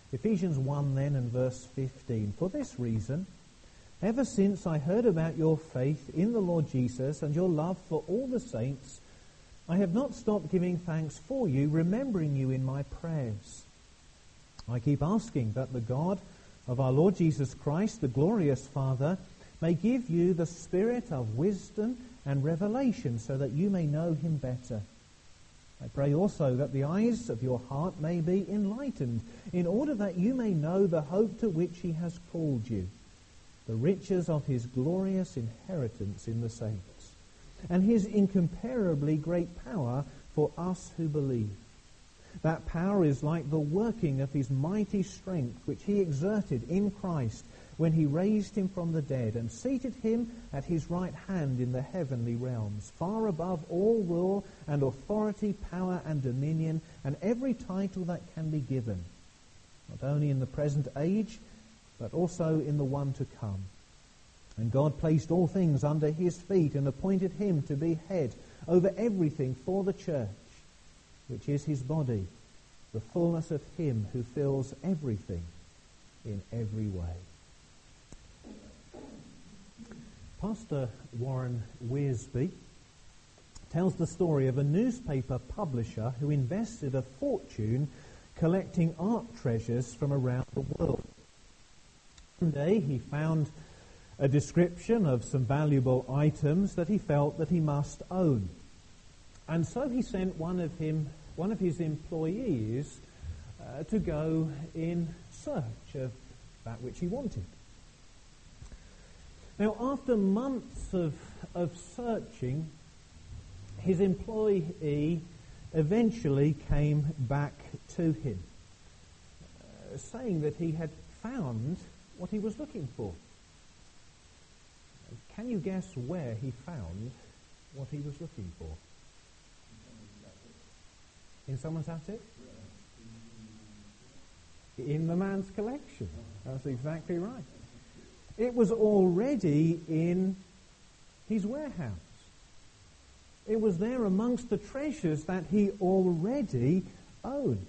Ephesians 1 then and verse 15. For this reason, ever since I heard about your faith in the Lord Jesus and your love for all the saints, I have not stopped giving thanks for you, remembering you in my prayers. I keep asking that the God of our Lord Jesus Christ, the glorious Father, may give you the spirit of wisdom and revelation so that you may know him better. I pray also that the eyes of your heart may be enlightened, in order that you may know the hope to which he has called you, the riches of his glorious inheritance in the saints, and his incomparably great power for us who believe. That power is like the working of his mighty strength, which he exerted in Christ when he raised him from the dead and seated him at his right hand in the heavenly realms, far above all rule and authority, power and dominion, and every title that can be given, not only in the present age, but also in the one to come. And God placed all things under his feet and appointed him to be head over everything for the church, which is his body, the fullness of him who fills everything in every way. Pastor Warren Wiersbe tells the story of a newspaper publisher who invested a fortune collecting art treasures from around the world. One day he found a description of some valuable items that he felt that he must own. And so he sent one of his employees to go in search of that which he wanted. Now, after months of searching, his employee eventually came back to him, saying that he had found what he was looking for. Can you guess where he found what he was looking for? In someone's attic? In the man's collection. That's exactly right. It was already in his warehouse. It was there amongst the treasures that he already owned.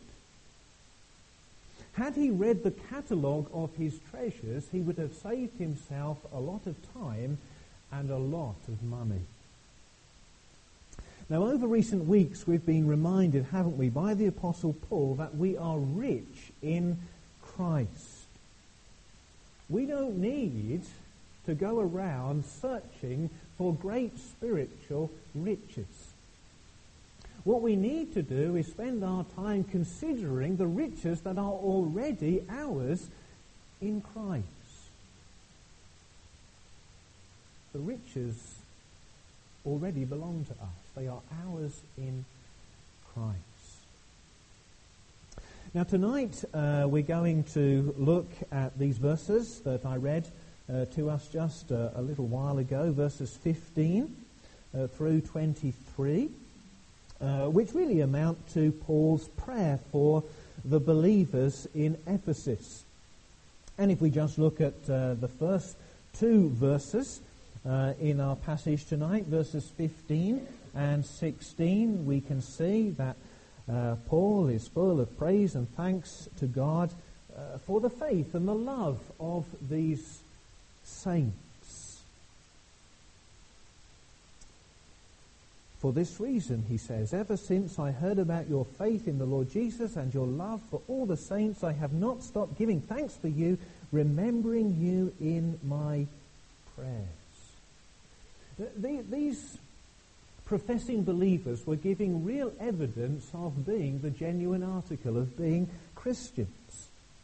Had he read the catalogue of his treasures, he would have saved himself a lot of time and a lot of money. Now, over recent weeks, we've been reminded, haven't we, by the Apostle Paul, that we are rich in Christ. We don't need to go around searching for great spiritual riches. What we need to do is spend our time considering the riches that are already ours in Christ. The riches already belong to us. They are ours in Christ. Now tonight we're going to look at these verses that I read to us just a little while ago, verses 15 through 23, which really amount to Paul's prayer for the believers in Ephesus. And if we just look at the first two verses in our passage tonight, verses 15 and 16, we can see that Paul is full of praise and thanks to God for the faith and the love of these saints. For this reason, he says, ever since I heard about your faith in the Lord Jesus and your love for all the saints, I have not stopped giving thanks for you, remembering you in my prayers. These professing believers were giving real evidence of being the genuine article, of being Christians,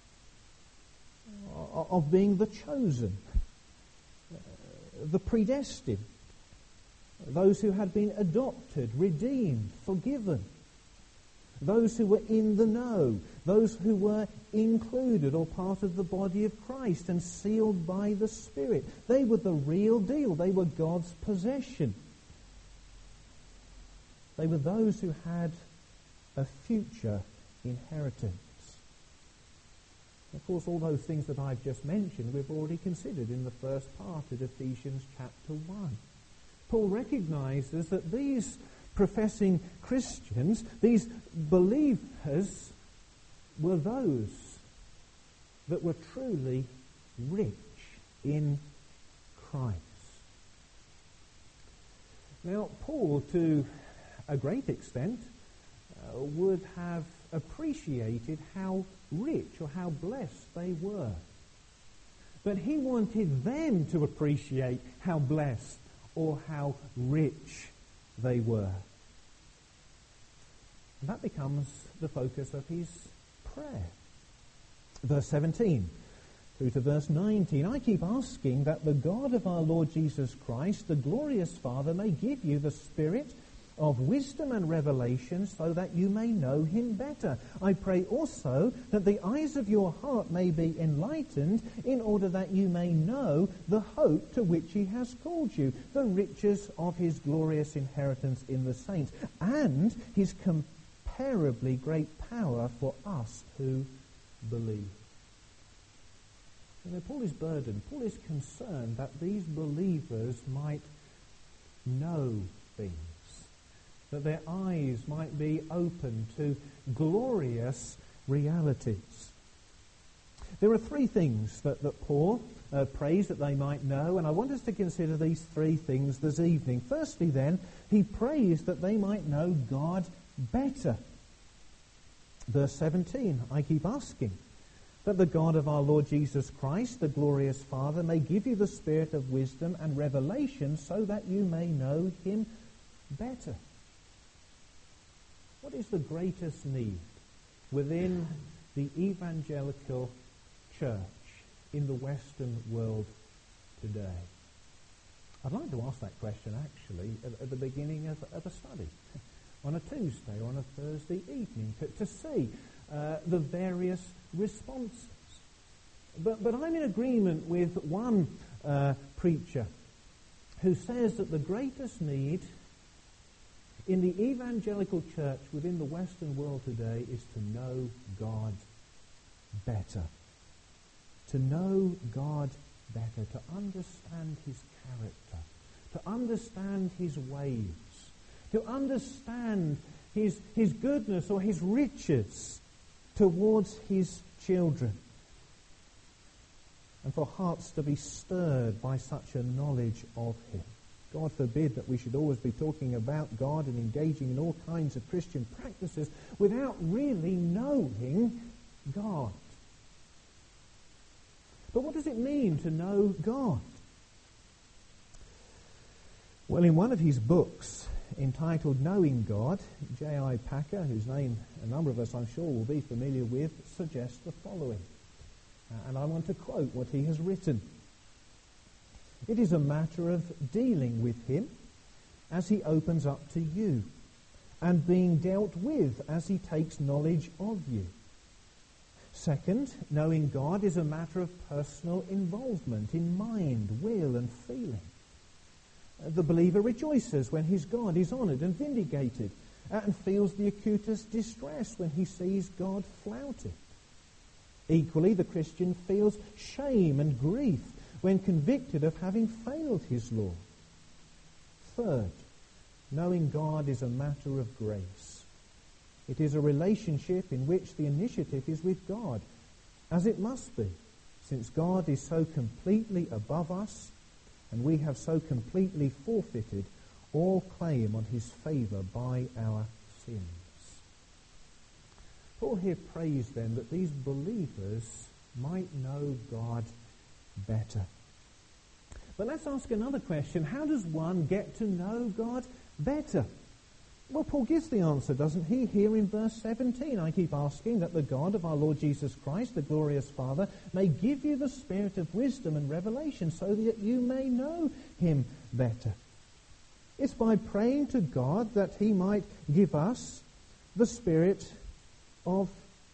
of being the chosen, the predestined, those who had been adopted, redeemed, forgiven, those who were in the know, those who were included or part of the body of Christ and sealed by the Spirit. They were the real deal. They were God's possession. They were those who had a future inheritance. Of course, all those things that I've just mentioned we've already considered in the first part of Ephesians chapter 1. Paul recognizes that these professing Christians, these believers, were those that were truly rich in Christ. Now, Paul, to a great extent, would have appreciated how rich or how blessed they were. But he wanted them to appreciate how blessed or how rich they were. And that becomes the focus of his prayer. Verse 17 through to verse 19, I keep asking that the God of our Lord Jesus Christ, the glorious Father, may give you the spirit of wisdom and revelation so that you may know him better. I pray also that the eyes of your heart may be enlightened in order that you may know the hope to which he has called you, the riches of his glorious inheritance in the saints, and his comparably great power for us who believe. Paul is burdened. Paul is concerned that these believers might know things, that their eyes might be open to glorious realities. There are three things that Paul prays that they might know, and I want us to consider these three things this evening. Firstly, then, he prays that they might know God better. Verse 17, I keep asking that the God of our Lord Jesus Christ, the glorious Father, may give you the spirit of wisdom and revelation so that you may know him better. What is the greatest need within the evangelical church in the Western world today? I'd like to ask that question actually at the beginning of a study, on a Tuesday or on a Thursday evening, to see the various responses. But I'm in agreement with one preacher who says that the greatest need in the evangelical church within the Western world today is to know God better. To know God better, to understand his character, to understand his ways, to understand his goodness or his riches towards his children, and for hearts to be stirred by such a knowledge of him. God forbid that we should always be talking about God and engaging in all kinds of Christian practices without really knowing God. But what does it mean to know God? Well, in one of his books entitled Knowing God, J.I. Packer, whose name a number of us I'm sure will be familiar with, suggests the following. And I want to quote what he has written. It is a matter of dealing with him as he opens up to you, and being dealt with as he takes knowledge of you. Second, knowing God is a matter of personal involvement in mind, will, and feeling. The believer rejoices when his God is honoured and vindicated, and feels the acutest distress when he sees God flouted. Equally, the Christian feels shame and grief when convicted of having failed his law. Third, knowing God is a matter of grace. It is a relationship in which the initiative is with God, as it must be, since God is so completely above us, and we have so completely forfeited all claim on his favour by our sins. Paul here prays then that these believers might know God better. But let's ask another question. How does one get to know God better? Well, Paul gives the answer, doesn't he? Here in verse 17, I keep asking that the God of our Lord Jesus Christ, the glorious Father, may give you the spirit of wisdom and revelation so that you may know him better. It's by praying to God that he might give us the spirit of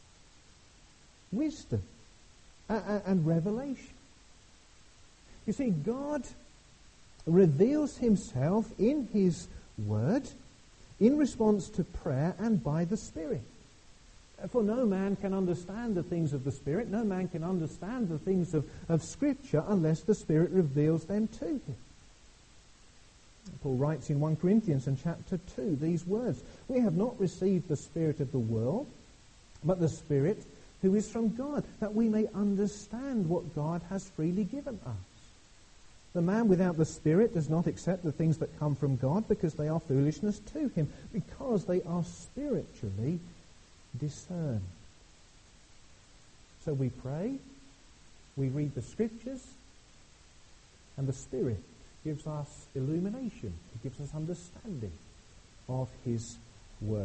wisdom and revelation. You see, God reveals himself in his word in response to prayer and by the Spirit. For no man can understand the things of the Spirit, no man can understand the things of Scripture unless the Spirit reveals them to him. Paul writes in 1 Corinthians in chapter 2 these words, "We have not received the spirit of the world, but the Spirit who is from God, that we may understand what God has freely given us. The man without the Spirit does not accept the things that come from God because they are foolishness to him, because they are spiritually discerned. So we pray, we read the Scriptures, and the Spirit gives us illumination. It gives us understanding of His Word.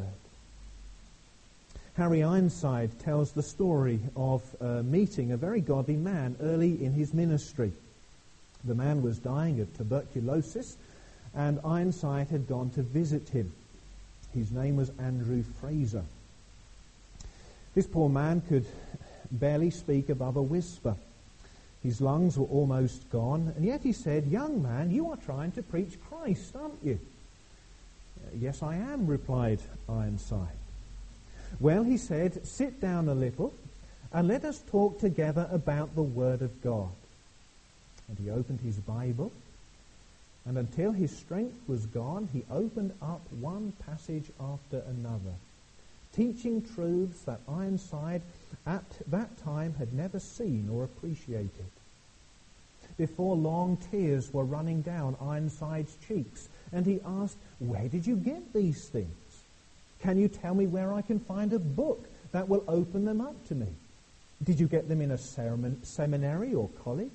Harry Ironside tells the story of meeting a very godly man early in his ministry. The man was dying of tuberculosis, and Ironside had gone to visit him. His name was Andrew Fraser. This poor man could barely speak above a whisper. His lungs were almost gone, and yet he said, "Young man, you are trying to preach Christ, aren't you?" "Yes, I am," replied Ironside. "Well," he said, "sit down a little, and let us talk together about the Word of God." And he opened his Bible, and until his strength was gone, he opened up one passage after another, teaching truths that Ironside at that time had never seen or appreciated. Before long, tears were running down Ironside's cheeks, and he asked, "Where did you get these things? Can you tell me where I can find a book that will open them up to me? Did you get them in a seminary or college?"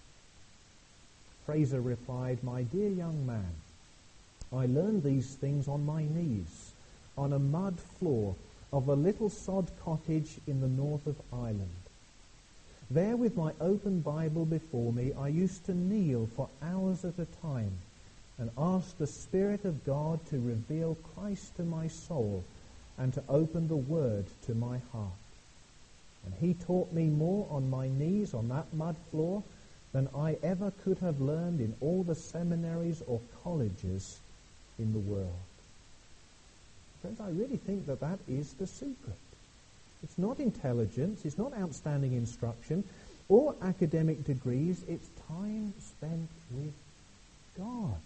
Fraser replied, "My dear young man, I learned these things on my knees, on a mud floor of a little sod cottage in the north of Ireland. There, with my open Bible before me, I used to kneel for hours at a time and ask the Spirit of God to reveal Christ to my soul and to open the Word to my heart. And He taught me more on my knees on that mud floor than I ever could have learned in all the seminaries or colleges in the world." Friends, I really think that that is the secret. It's not intelligence, it's not outstanding instruction or academic degrees, it's time spent with God.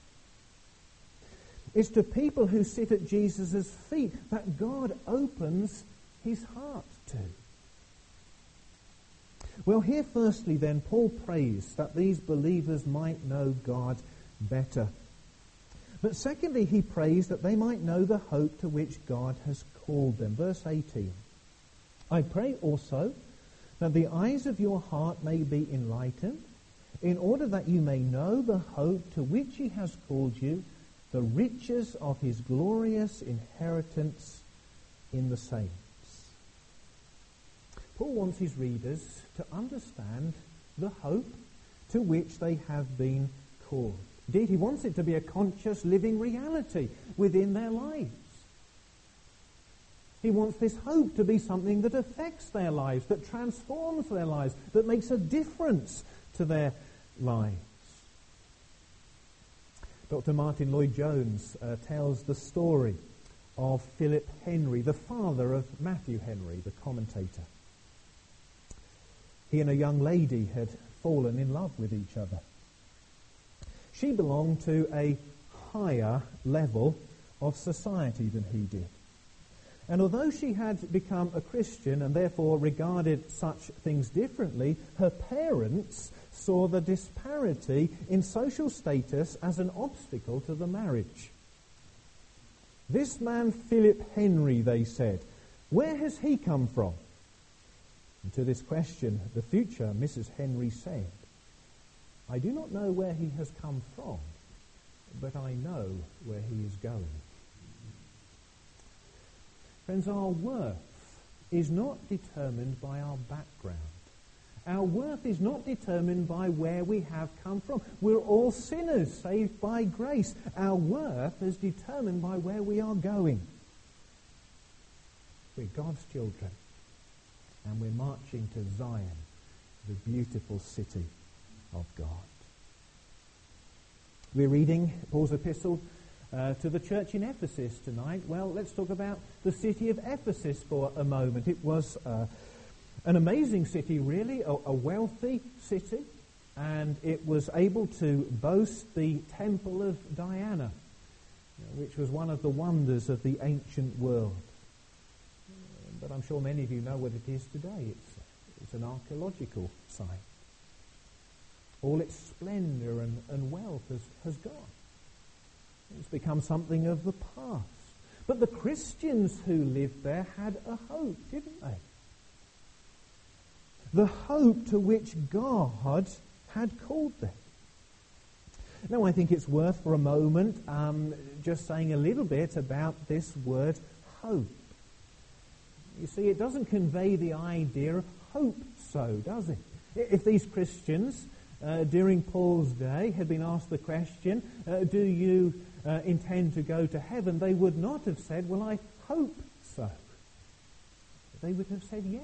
It's to people who sit at Jesus' feet that God opens His heart to. Well, here firstly then, Paul prays that these believers might know God better. But secondly, he prays that they might know the hope to which God has called them. Verse 18, "I pray also that the eyes of your heart may be enlightened, in order that you may know the hope to which He has called you, the riches of His glorious inheritance in the saints." Paul wants his readers to understand the hope to which they have been called. Indeed, he wants it to be a conscious, living reality within their lives. He wants this hope to be something that affects their lives, that transforms their lives, that makes a difference to their lives. Dr. Martin Lloyd-Jones tells the story of Philip Henry, the father of Matthew Henry, the commentator. He and a young lady had fallen in love with each other. She belonged to a higher level of society than he did. And although she had become a Christian and therefore regarded such things differently, her parents saw the disparity in social status as an obstacle to the marriage. "This man Philip Henry," they said, "where has he come from?" And to this question, the future Mrs. Henry said, "I do not know where he has come from, but I know where he is going." Friends, our worth is not determined by our background. Our worth is not determined by where we have come from. We're all sinners saved by grace. Our worth is determined by where we are going. We're God's children, and we're marching to Zion, the beautiful city of God. We're reading Paul's epistle to the church in Ephesus tonight. Well, let's talk about the city of Ephesus for a moment. It was an amazing city, really, a wealthy city, and it was able to boast the Temple of Diana, which was one of the wonders of the ancient world. but I'm sure many of you know what it is today. It's an archaeological site. All its splendour and wealth has gone. It's become something of the past. But the Christians who lived there had a hope, didn't they? The hope to which God had called them. Now, I think it's worth for a moment just saying a little bit about this word hope. You see, it doesn't convey the idea of hope so, does it? If these Christians during Paul's day had been asked the question, do you intend to go to heaven, they would not have said, well, I hope so. They would have said yes.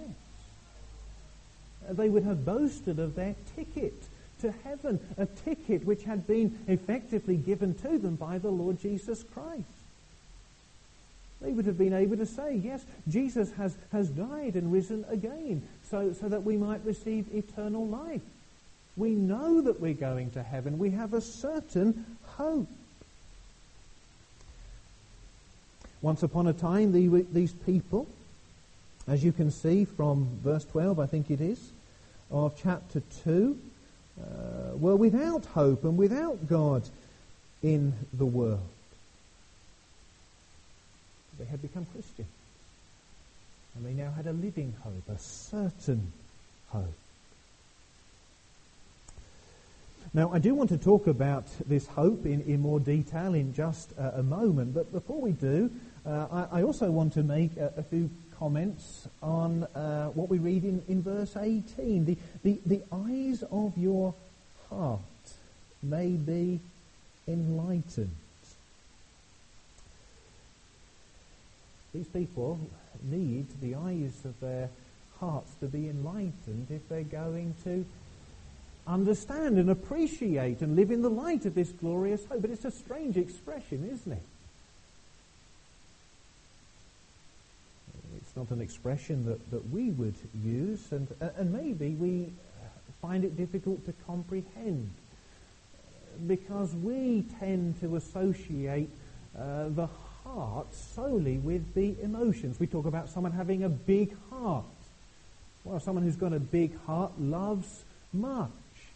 They would have boasted of their ticket to heaven, a ticket which had been effectively given to them by the Lord Jesus Christ. They would have been able to say, yes, Jesus has died and risen again so that we might receive eternal life. We know that we're going to heaven. We have a certain hope. Once upon a time, these people, as you can see from verse 12, I think it is, of chapter 2, were without hope and without God in the world. They had become Christian. And they now had a living hope, a certain hope. Now, I do want to talk about this hope in more detail in just a moment, but before we do, I also want to make a few comments on what we read in verse 18. The eyes of your heart may be enlightened. These people need the eyes of their hearts to be enlightened if they're going to understand and appreciate and live in the light of this glorious hope. But it's a strange expression, isn't it? It's not an expression that we would use, and maybe we find it difficult to comprehend because we tend to associate the heart solely with the emotions. We talk about someone having a big heart. Well, someone who's got a big heart loves much.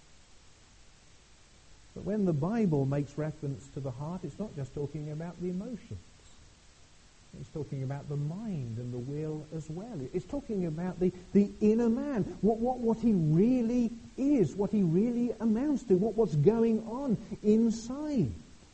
But when the Bible makes reference to the heart, it's not just talking about the emotions. It's talking about the mind and the will as well. It's talking about the inner man, what he really is, what he really amounts to, what's going on inside.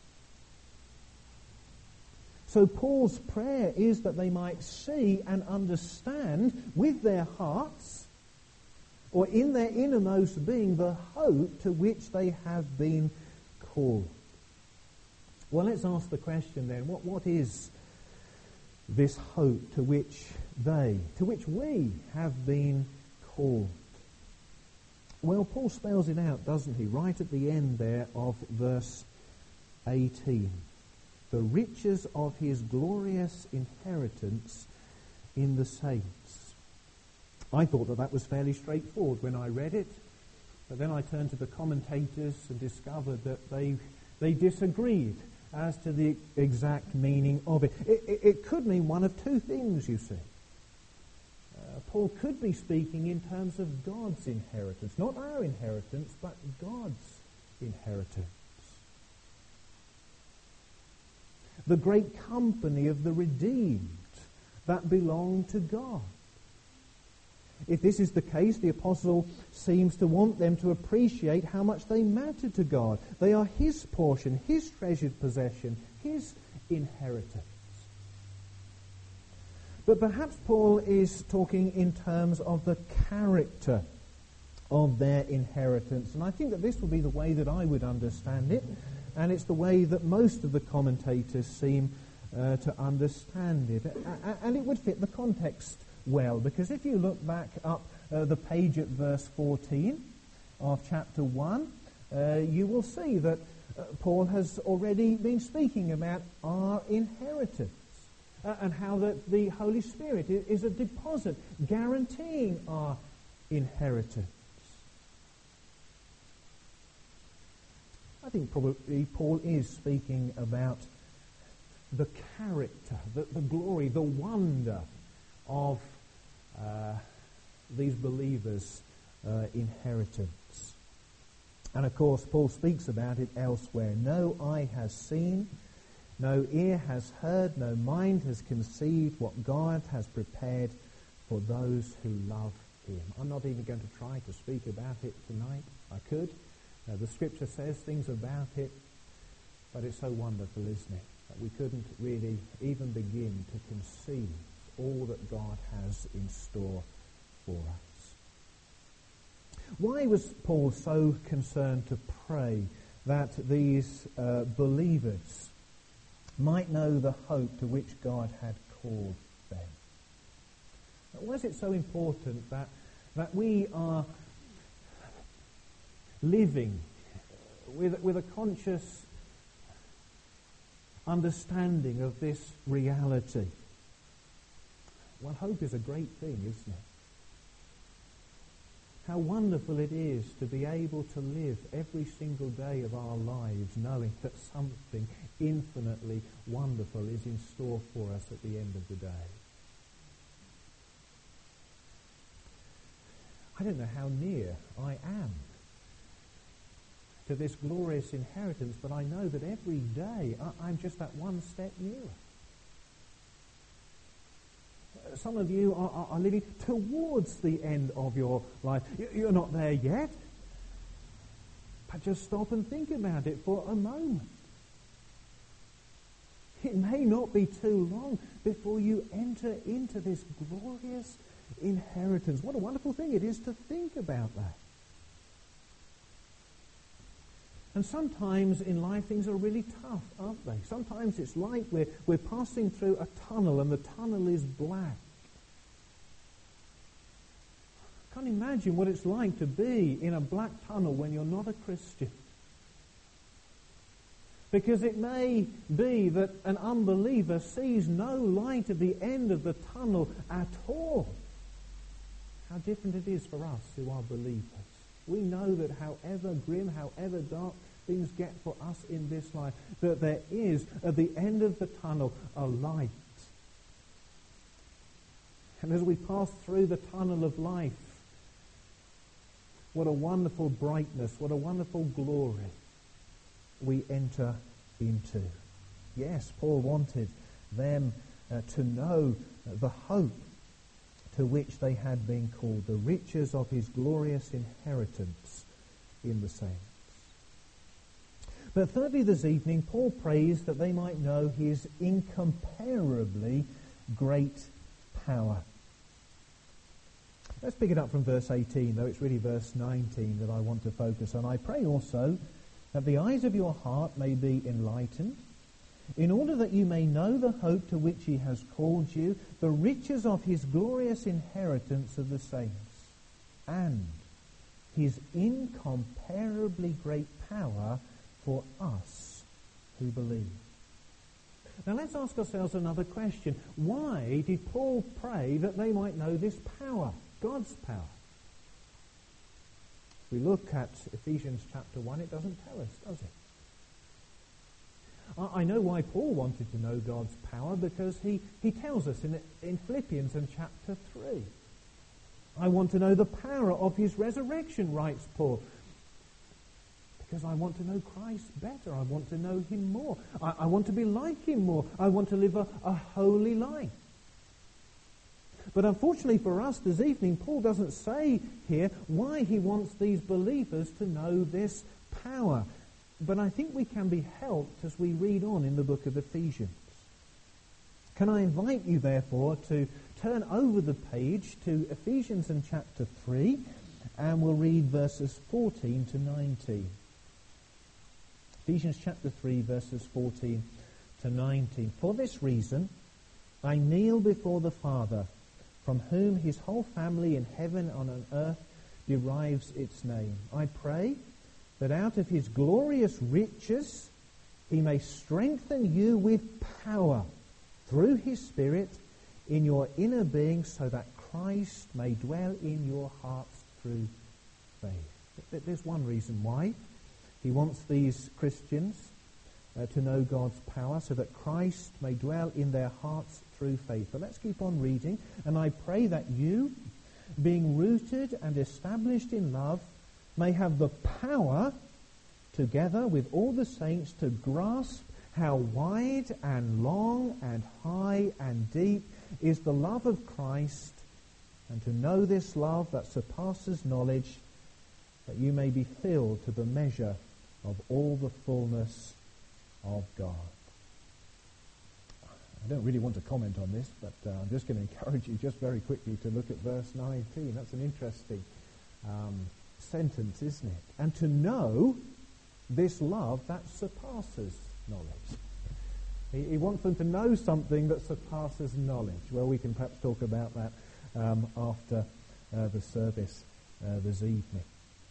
So Paul's prayer is that they might see and understand with their hearts, or in their innermost being, the hope to which they have been called. Well, let's ask the question then, what is this hope to which we have been called? Well, Paul spells it out, doesn't he, right at the end there of verse 18. The riches of his glorious inheritance in the saints. I thought that was fairly straightforward when I read it, but then I turned to the commentators and discovered that they disagreed as to the exact meaning of it. It could mean one of two things, you see. Paul could be speaking in terms of God's inheritance, not our inheritance, but God's inheritance. The great company of the redeemed that belong to God. If this is the case, the apostle seems to want them to appreciate how much they matter to God. They are his portion, his treasured possession, his inheritance. But perhaps Paul is talking in terms of the character of their inheritance. And I think that this would be the way that I would understand it. And it's the way that most of the commentators seem to understand it. And it would fit the context well, because if you look back up the page at verse 14 of chapter 1, you will see that Paul has already been speaking about our inheritance and how that the Holy Spirit is a deposit guaranteeing our inheritance. I think probably Paul is speaking about the character, the glory, the wonder of these believers' inheritance. And of course, Paul speaks about it elsewhere. No eye has seen, no ear has heard, no mind has conceived what God has prepared for those who love him. I'm not even going to try to speak about it tonight. I could. The scripture says things about it, but it's so wonderful, isn't it, that we couldn't really even begin to conceive all that God has in store for us. Why was Paul so concerned to pray that these believers might know the hope to which God had called them? Why is it so important that we are living with a conscious understanding of this reality? Well, hope is a great thing, isn't it? How wonderful it is to be able to live every single day of our lives knowing that something infinitely wonderful is in store for us at the end of the day. I don't know how near I am to this glorious inheritance, but I know that every day I'm just that one step nearer. Some of you are living towards the end of your life. You're not there yet, but just stop and think about it for a moment. It may not be too long before you enter into this glorious inheritance. What a wonderful thing it is to think about that. And sometimes in life things are really tough, aren't they? Sometimes it's like we're passing through a tunnel and the tunnel is black. I can't imagine what it's like to be in a black tunnel when you're not a Christian. Because it may be that an unbeliever sees no light at the end of the tunnel at all. How different it is for us who are believers. We know that however grim, however dark things get for us in this life, that there is, at the end of the tunnel, a light. And as we pass through the tunnel of life, what a wonderful brightness, what a wonderful glory we enter into. Yes, Paul wanted them to know the hope to which they had been called, the riches of his glorious inheritance in the saints. But thirdly, this evening, Paul prays that they might know his incomparably great power. Let's pick it up from verse 18, though it's really verse 19 that I want to focus on. I pray also that the eyes of your heart may be enlightened, in order that you may know the hope to which he has called you, the riches of his glorious inheritance of the saints, and his incomparably great power for us who believe. Now let's ask ourselves another question. Why did Paul pray that they might know this power, God's power? If we look at Ephesians chapter 1, it doesn't tell us, does it? I know why Paul wanted to know God's power, because he tells us in Philippians in chapter 3. I want to know the power of his resurrection, writes Paul, because I want to know Christ better. I want to know him more. I want to be like him more. I want to live a holy life. But unfortunately for us this evening, Paul doesn't say here why he wants these believers to know this power. But I think we can be helped as we read on in the book of Ephesians. Can I invite you, therefore, to turn over the page to Ephesians in chapter 3, and we'll read verses 14 to 19. Ephesians chapter 3, verses 14 to 19. For this reason, I kneel before the Father, from whom his whole family in heaven and on earth derives its name. I pray that out of his glorious riches he may strengthen you with power through his Spirit in your inner being, so that Christ may dwell in your hearts through faith. There's one reason why he wants these Christians to know God's power, so that Christ may dwell in their hearts through faith. But let's keep on reading, and I pray that you, being rooted and established in love, may have the power, together with all the saints, to grasp how wide and long and high and deep is the love of Christ, and to know this love that surpasses knowledge, that you may be filled to the measure of all the fullness of God. I don't really want to comment on this, but I'm just going to encourage you just very quickly to look at verse 19. That's an interesting sentence, isn't it? And to know this love that surpasses knowledge. He wants them to know something that surpasses knowledge. Well, we can perhaps talk about that after the service this evening.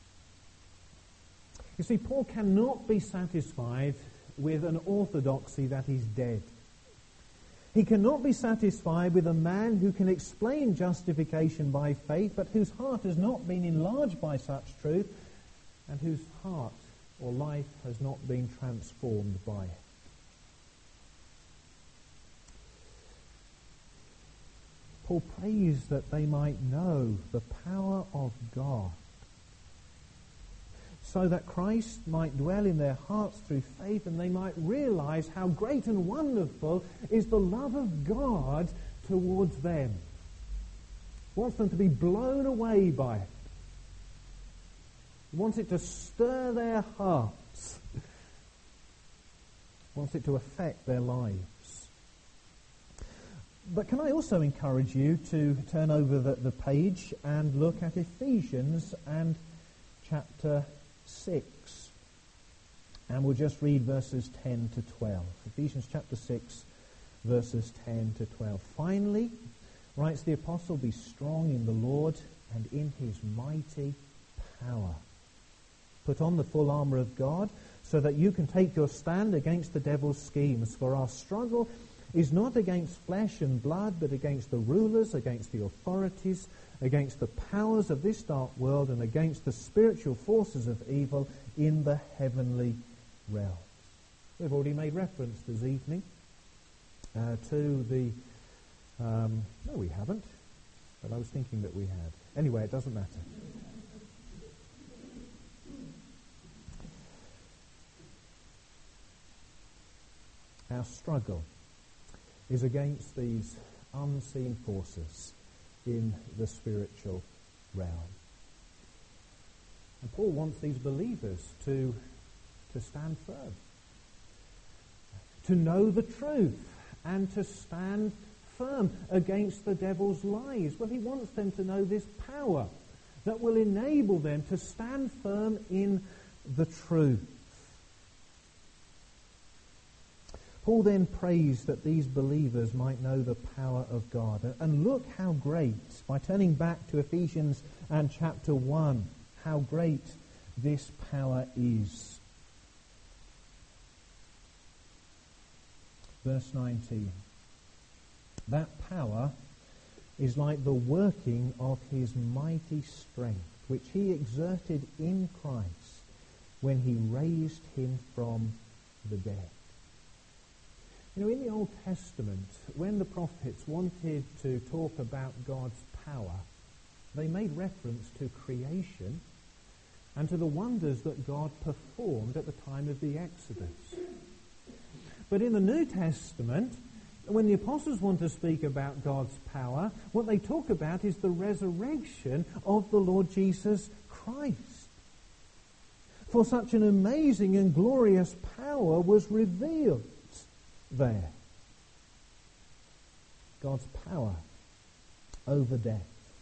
You see, Paul cannot be satisfied with an orthodoxy that is dead. He cannot be satisfied with a man who can explain justification by faith, but whose heart has not been enlarged by such truth, and whose heart or life has not been transformed by it. Paul prays that they might know the power of God, so that Christ might dwell in their hearts through faith, and they might realize how great and wonderful is the love of God towards them. He wants them to be blown away by it. He wants it to stir their hearts. He wants it to affect their lives. But can I also encourage you to turn over the page and look at Ephesians and chapter 6. And we'll just read verses 10 to 12. Ephesians chapter 6, verses 10 to 12. Finally, writes the apostle, be strong in the Lord and in his mighty power. Put on the full armour of God, so that you can take your stand against the devil's schemes. For our struggle is not against flesh and blood, but against the rulers, against the authorities, against the powers of this dark world, and against the spiritual forces of evil in the heavenly realms. We've already made reference this evening to the... no, we haven't, but I was thinking that we had. Anyway, it doesn't matter. Our struggle is against these unseen forces in the spiritual realm. And Paul wants these believers to stand firm, to know the truth, and to stand firm against the devil's lies. Well, he wants them to know this power that will enable them to stand firm in the truth. Paul then prays that these believers might know the power of God. And look how great, by turning back to Ephesians and chapter 1, how great this power is. Verse 19. That power is like the working of his mighty strength, which he exerted in Christ when he raised him from the dead. You know, in the Old Testament, when the prophets wanted to talk about God's power, they made reference to creation and to the wonders that God performed at the time of the Exodus. But in the New Testament, when the apostles want to speak about God's power, what they talk about is the resurrection of the Lord Jesus Christ. For such an amazing and glorious power was revealed there. God's power over death.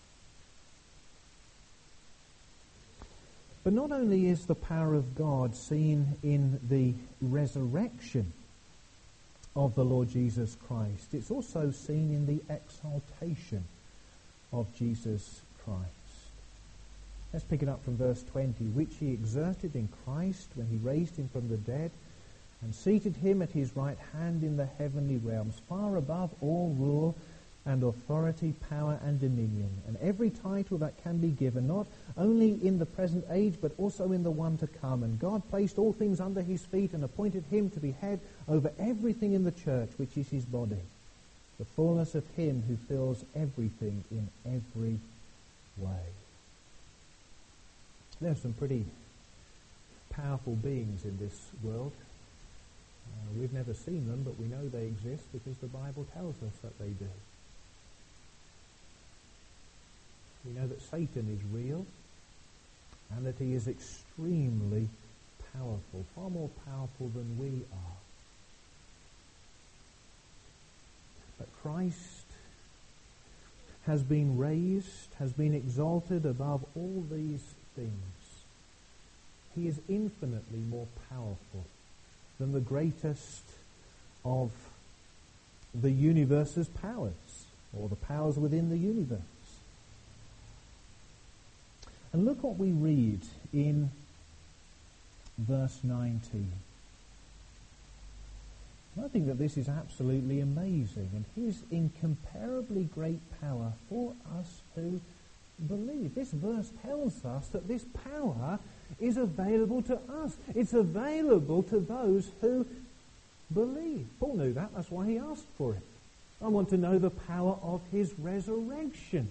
But not only is the power of God seen in the resurrection of the Lord Jesus Christ, it's also seen in the exaltation of Jesus Christ. Let's pick it up from verse 20. Which he exerted in Christ when he raised him from the dead and seated him at his right hand in the heavenly realms, far above all rule and authority, power and dominion, and every title that can be given, not only in the present age, but also in the one to come. And God placed all things under his feet and appointed him to be head over everything in the church, which is his body, the fullness of him who fills everything in every way. There are some pretty powerful beings in this world. We've never seen them, but we know they exist because the Bible tells us that they do. We know that Satan is real and that he is extremely powerful, far more powerful than we are. But Christ has been raised, has been exalted above all these things. He is infinitely more powerful than the greatest of the universe's powers, or the powers within the universe. And look what we read in verse 19. I think that this is absolutely amazing, and his incomparably great power for us who believe. This verse tells us that this power is available to us. It's available to those who believe. Paul knew that. That's why he asked for it. I want to know the power of his resurrection.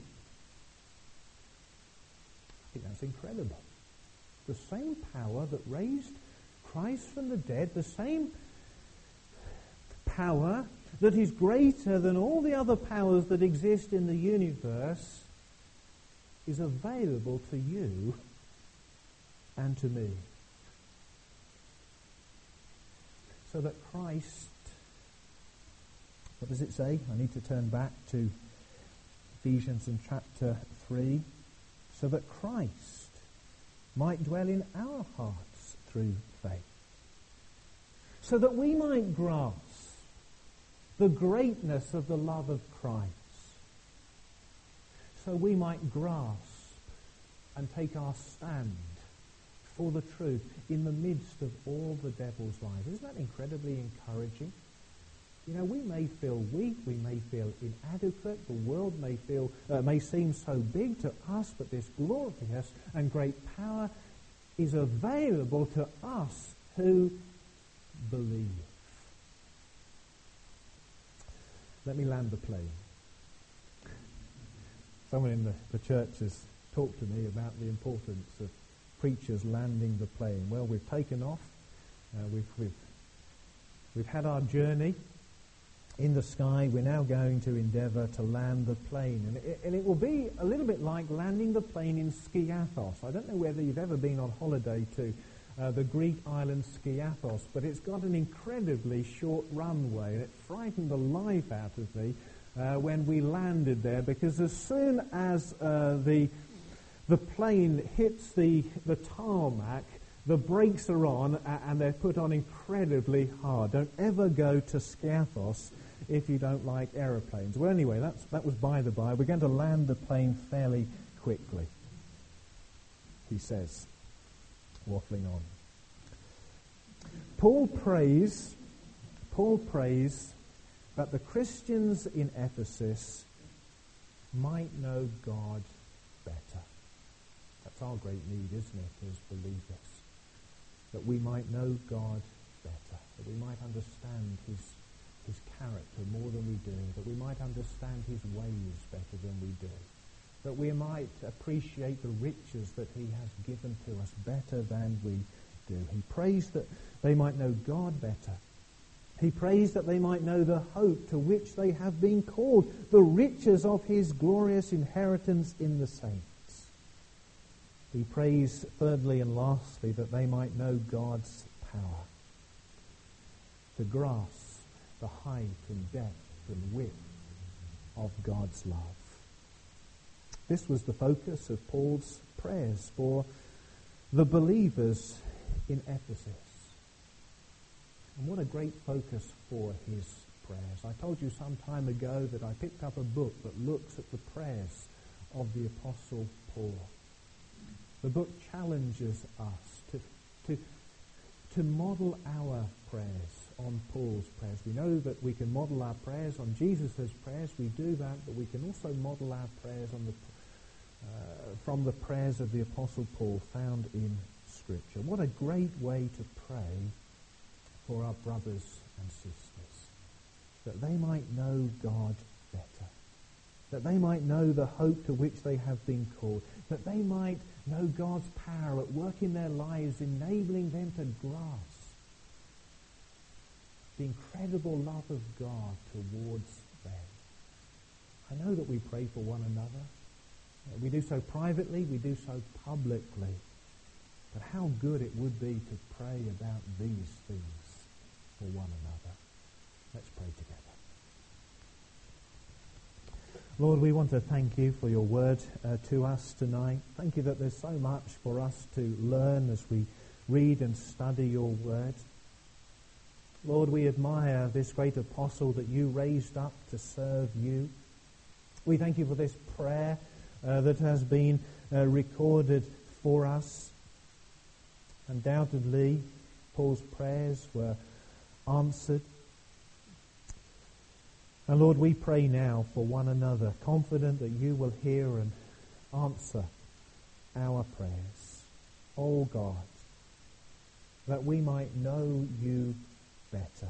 I think that's incredible. The same power that raised Christ from the dead, the same power that is greater than all the other powers that exist in the universe, is available to you and to me. So that Christ, what does it say? I need to turn back to Ephesians in chapter 3. So that Christ might dwell in our hearts through faith. So that we might grasp the greatness of the love of Christ. So we might grasp and take our stand for the truth in the midst of all the devil's lies. Isn't that incredibly encouraging? You know, we may feel weak, we may feel inadequate, the world may seem so big to us, but this glorious and great power is available to us who believe. Let me land the plane. Someone in the church has talked to me about the importance of preachers landing the plane. Well, we've taken off. We've had our journey in the sky. We're now going to endeavour to land the plane. And it will be a little bit like landing the plane in Skiathos. I don't know whether you've ever been on holiday to the Greek island Skiathos, but it's got an incredibly short runway, and it frightened the life out of me when we landed there, because as soon as the plane hits the tarmac, the brakes are on, and they're put on incredibly hard. Don't ever go to Skiathos if you don't like aeroplanes. Well, anyway, that was by the by. We're going to land the plane fairly quickly, he says, waffling on. Paul prays that the Christians in Ephesus might know God better. That's our great need, isn't it, as believers? That we might know God better, that we might understand his character more than we do, that we might understand his ways better than we do, that we might appreciate the riches that he has given to us better than we do. He prays that they might know God better. He prays that they might know the hope to which they have been called, the riches of his glorious inheritance in the saints. He prays, thirdly and lastly, that they might know God's power, to grasp the height and depth and width of God's love. This was the focus of Paul's prayers for the believers in Ephesus. And what a great focus for his prayers. I told you some time ago that I picked up a book that looks at the prayers of the Apostle Paul. The book challenges us to model our prayers on Paul's prayers. We know that we can model our prayers on Jesus' prayers. We do that, but we can also model our prayers on from the prayers of the Apostle Paul found in Scripture. What a great way to pray for our brothers and sisters. that they might know God better, that they might know the hope to which they have been called, that they might know God's power at work in their lives, enabling them to grasp the incredible love of God towards them. I know that we pray for one another. We do so privately, we do so publicly. But how good it would be to pray about these things for one another. Let's pray together. Lord, we want to thank you for your word to us tonight. Thank you that there's so much for us to learn as we read and study your word. Lord, we admire this great apostle that you raised up to serve you. We thank you for this prayer that has been recorded for us. Undoubtedly, Paul's prayers were answered. And Lord, we pray now for one another, confident that you will hear and answer our prayers. Oh God, that we might know you better.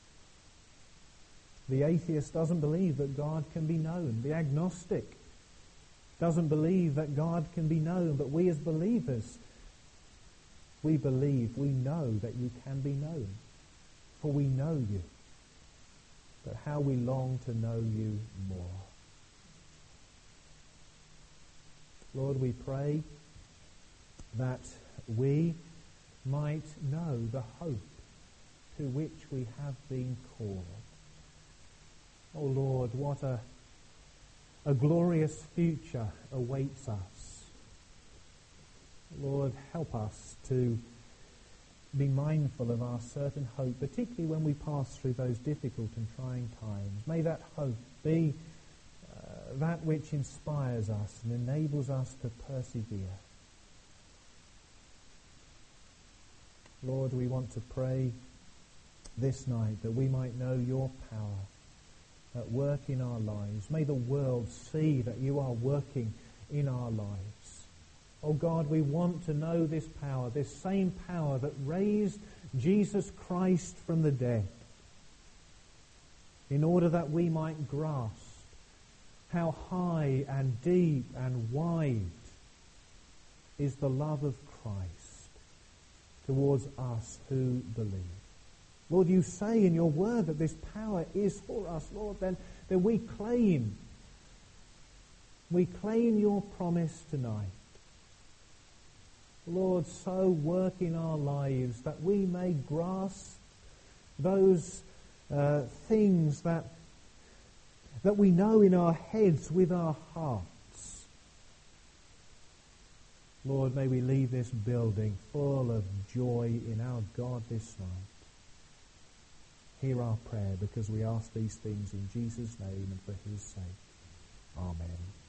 The atheist doesn't believe that God can be known. The agnostic doesn't believe that God can be known. But we as believers, we believe, we know that you can be known. For we know you. But how we long to know you more. Lord, we pray that we might know the hope to which we have been called. Oh Lord, what a glorious future awaits us. Lord, help us to be mindful of our certain hope, particularly when we pass through those difficult and trying times. May that hope be that which inspires us and enables us to persevere. Lord, we want to pray this night that we might know your power at work in our lives. May the world see that you are working in our lives. Oh God, we want to know this power, this same power that raised Jesus Christ from the dead, in order that we might grasp how high and deep and wide is the love of Christ towards us who believe. Lord, you say in your word that this power is for us, Lord, then we claim your promise tonight. Lord, so work in our lives that we may grasp those things that we know in our heads with our hearts. Lord, may we leave this building full of joy in our God this night. Hear our prayer, because we ask these things in Jesus' name and for his sake. Amen.